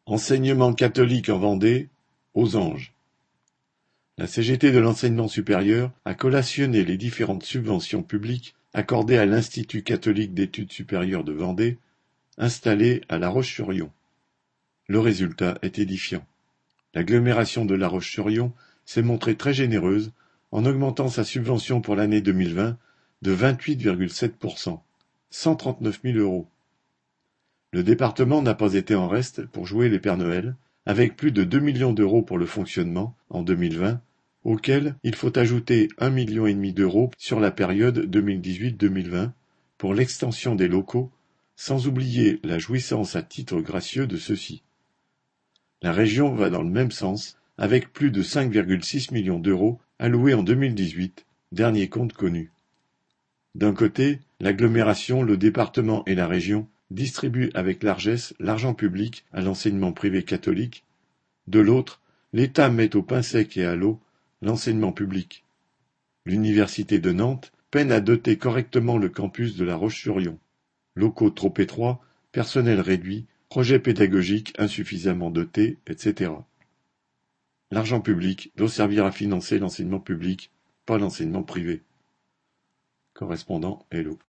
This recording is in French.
Enseignement catholique en Vendée, aux Anges. La CGT de l'enseignement supérieur a collationné les différentes subventions publiques accordées à l'Institut catholique d'études supérieures de Vendée, installé à La Roche-sur-Yon. Le résultat est édifiant. L'agglomération de La Roche-sur-Yon s'est montrée très généreuse en augmentant sa subvention pour l'année 2020 de 28,7%, 139 000 €. Le département n'a pas été en reste pour jouer les Pères Noël, avec plus de 2 millions d'euros pour le fonctionnement en 2020, auquel il faut ajouter 1,5 million d'euros sur la période 2018-2020 pour l'extension des locaux, sans oublier la jouissance à titre gracieux de ceux-ci. La région va dans le même sens, avec plus de 5,6 millions d'euros alloués en 2018, dernier compte connu. D'un côté, l'agglomération, le département et la région distribuent avec largesse l'argent public à l'enseignement privé catholique. De l'autre, l'État met au pain sec et à l'eau l'enseignement public. L'université de Nantes peine à doter correctement le campus de La Roche-sur-Yon. Locaux trop étroits, personnel réduit, projets pédagogiques insuffisamment dotés, etc. L'argent public doit servir à financer l'enseignement public, pas l'enseignement privé. Correspondant Hello.